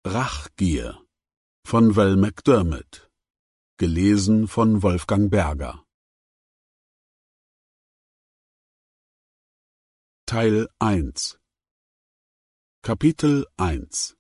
Rachgier von Val McDermid. Gelesen von Wolfgang Berger. Teil 1. Kapitel 1.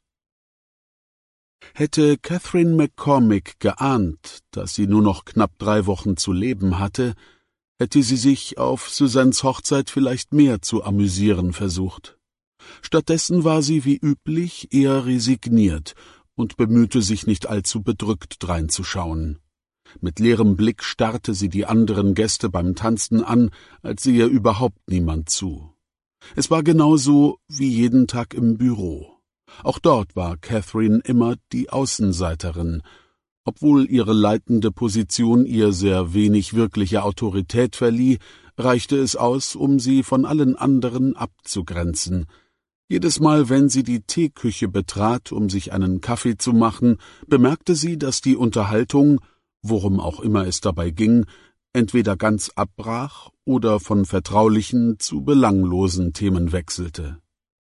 Hätte Catherine McCormick geahnt, dass sie nur noch knapp 3 Wochen zu leben hatte, hätte sie sich auf Suzannes Hochzeit vielleicht mehr zu amüsieren versucht. Stattdessen war sie wie üblich eher resigniert und bemühte sich nicht allzu bedrückt dreinzuschauen. Mit leerem Blick starrte sie die anderen Gäste beim Tanzen an, als sehe überhaupt niemand zu. Es war genauso wie jeden Tag im Büro. Auch dort war Catherine immer die Außenseiterin. Obwohl ihre leitende Position ihr sehr wenig wirkliche Autorität verlieh, reichte es aus, um sie von allen anderen abzugrenzen. Jedes Mal, wenn sie die Teeküche betrat, um sich einen Kaffee zu machen, bemerkte sie, dass die Unterhaltung, worum auch immer es dabei ging, entweder ganz abbrach oder von vertraulichen zu belanglosen Themen wechselte.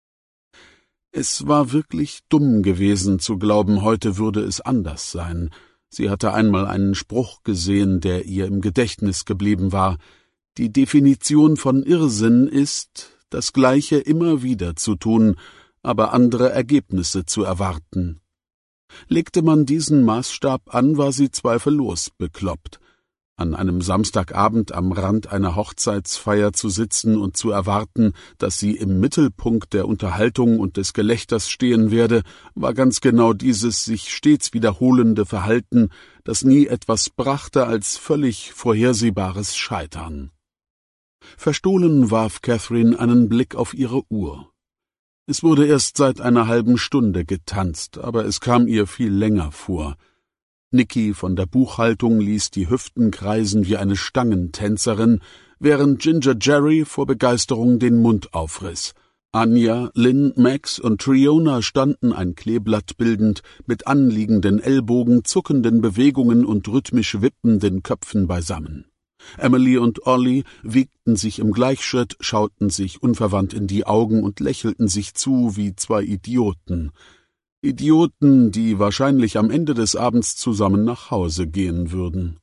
Es war wirklich dumm gewesen zu glauben, heute würde es anders sein. Sie hatte einmal einen Spruch gesehen, der ihr im Gedächtnis geblieben war. Die Definition von Irrsinn ist, das Gleiche immer wieder zu tun, aber andere Ergebnisse zu erwarten. Legte man diesen Maßstab an, war sie zweifellos bekloppt. An einem Samstagabend am Rand einer Hochzeitsfeier zu sitzen und zu erwarten, dass sie im Mittelpunkt der Unterhaltung und des Gelächters stehen werde, war ganz genau dieses sich stets wiederholende Verhalten, das nie etwas brachte als völlig vorhersehbares Scheitern. Verstohlen warf Catherine einen Blick auf ihre Uhr. Es wurde erst seit einer halben Stunde getanzt, aber es kam ihr viel länger vor. Nicky von der Buchhaltung ließ die Hüften kreisen wie eine Stangentänzerin, während Ginger Jerry vor Begeisterung den Mund aufriss. Anja, Lynn, Max und Triona standen ein Kleeblatt bildend, mit anliegenden Ellbogen, zuckenden Bewegungen und rhythmisch wippenden Köpfen beisammen. Emily und Ollie wiegten sich im Gleichschritt, schauten sich unverwandt in die Augen und lächelten sich zu wie 2 Idioten. Idioten, die wahrscheinlich am Ende des Abends zusammen nach Hause gehen würden.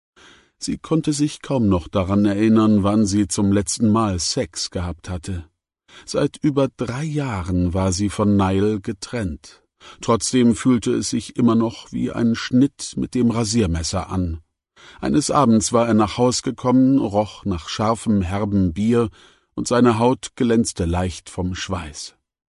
Sie konnte sich kaum noch daran erinnern, wann sie zum letzten Mal Sex gehabt hatte. Seit über 3 Jahren war sie von Niall getrennt. Trotzdem fühlte es sich immer noch wie ein Schnitt mit dem Rasiermesser an. Eines Abends war er nach Haus gekommen, roch nach scharfem, herbem Bier, und seine Haut glänzte leicht vom Schweiß.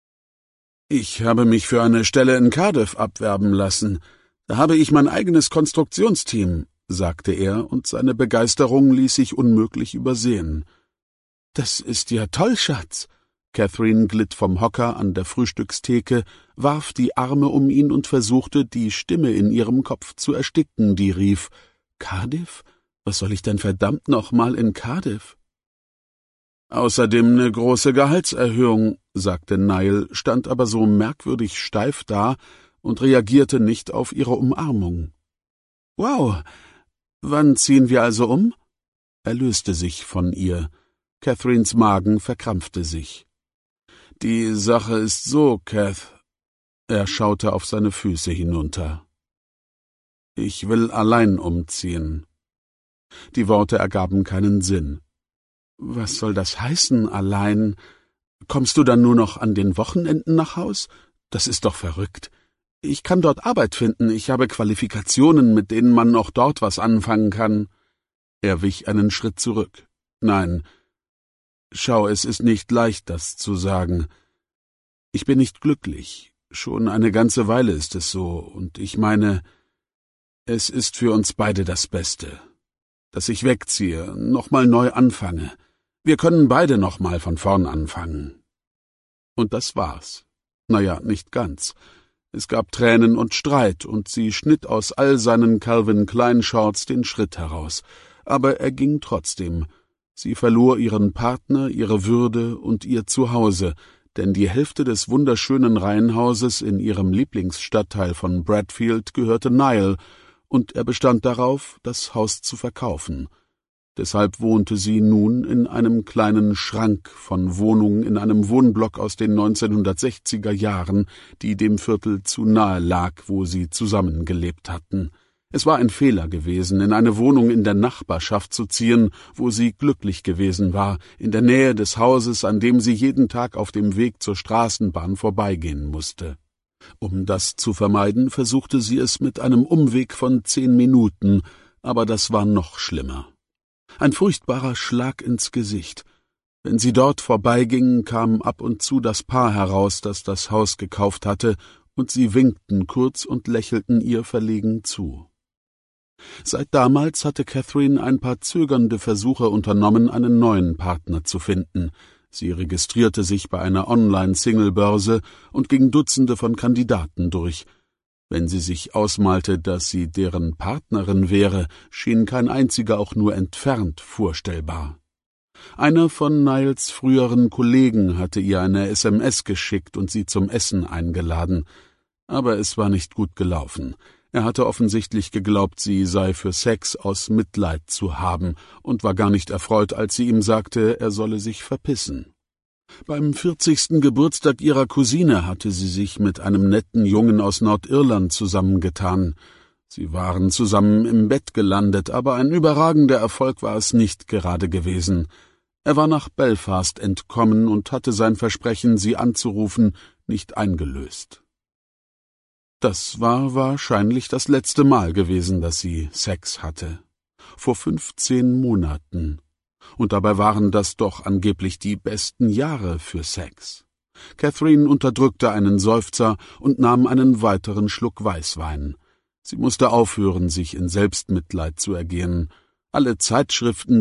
»Ich habe mich für eine Stelle in Cardiff abwerben lassen. Da habe ich mein eigenes Konstruktionsteam«, sagte er, und seine Begeisterung ließ sich unmöglich übersehen. »Das ist ja toll, Schatz!« Catherine glitt vom Hocker an der Frühstückstheke, warf die Arme um ihn und versuchte, die Stimme in ihrem Kopf zu ersticken, die rief: »Cardiff? Was soll ich denn verdammt noch mal in Cardiff?« »Außerdem eine große Gehaltserhöhung«, sagte Niall, stand aber so merkwürdig steif da und reagierte nicht auf ihre Umarmung. »Wow, wann ziehen wir also um?« Er löste sich von ihr. Catherines Magen verkrampfte sich. »Die Sache ist so, Cath.« Er schaute auf seine Füße hinunter. »Ich will allein umziehen.« Die Worte ergaben keinen Sinn. »Was soll das heißen, allein? Kommst du dann nur noch an den Wochenenden nach Haus? Das ist doch verrückt. Ich kann dort Arbeit finden, ich habe Qualifikationen, mit denen man auch dort was anfangen kann.« Er wich einen Schritt zurück. »Nein. Schau, es ist nicht leicht, das zu sagen. Ich bin nicht glücklich. Schon eine ganze Weile ist es so, und ich meine, es ist für uns beide das Beste. Dass ich wegziehe, nochmal neu anfange. Wir können beide nochmal von vorn anfangen.« Und das war's. Naja, nicht ganz. Es gab Tränen und Streit, und sie schnitt aus all seinen Calvin Klein Shorts den Schritt heraus. Aber er ging trotzdem. Sie verlor ihren Partner, ihre Würde und ihr Zuhause, denn die Hälfte des wunderschönen Reihenhauses in ihrem Lieblingsstadtteil von Bradfield gehörte Niall, und er bestand darauf, das Haus zu verkaufen. Deshalb wohnte sie nun in einem kleinen Schrank von Wohnung in einem Wohnblock aus den 1960er Jahren, die dem Viertel zu nahe lag, wo sie zusammengelebt hatten. Es war ein Fehler gewesen, in eine Wohnung in der Nachbarschaft zu ziehen, wo sie glücklich gewesen war, in der Nähe des Hauses, an dem sie jeden Tag auf dem Weg zur Straßenbahn vorbeigehen musste. Um das zu vermeiden, versuchte sie es mit einem Umweg von 10 Minuten, aber das war noch schlimmer. Ein furchtbarer Schlag ins Gesicht. Wenn sie dort vorbeigingen, kam ab und zu das Paar heraus, das das Haus gekauft hatte, und sie winkten kurz und lächelten ihr verlegen zu. Seit damals hatte Catherine ein paar zögernde Versuche unternommen, einen neuen Partner zu finden. Sie registrierte sich bei einer Online-Single-Börse und ging Dutzende von Kandidaten durch. Wenn sie sich ausmalte, dass sie deren Partnerin wäre, schien kein einziger auch nur entfernt vorstellbar. Einer von Niles früheren Kollegen hatte ihr eine SMS geschickt und sie zum Essen eingeladen. Aber es war nicht gut gelaufen. Er hatte offensichtlich geglaubt, sie sei für Sex aus Mitleid zu haben und war gar nicht erfreut, als sie ihm sagte, er solle sich verpissen. Beim 40. Geburtstag ihrer Cousine hatte sie sich mit einem netten Jungen aus Nordirland zusammengetan. Sie waren zusammen im Bett gelandet, aber ein überragender Erfolg war es nicht gerade gewesen. Er war nach Belfast entkommen und hatte sein Versprechen, sie anzurufen, nicht eingelöst. Das war wahrscheinlich das letzte Mal gewesen, dass sie Sex hatte. Vor 15 Monaten. Und dabei waren das doch angeblich die besten Jahre für Sex. Catherine unterdrückte einen Seufzer und nahm einen weiteren Schluck Weißwein. Sie musste aufhören, sich in Selbstmitleid zu ergehen. Alle Zeitschriften,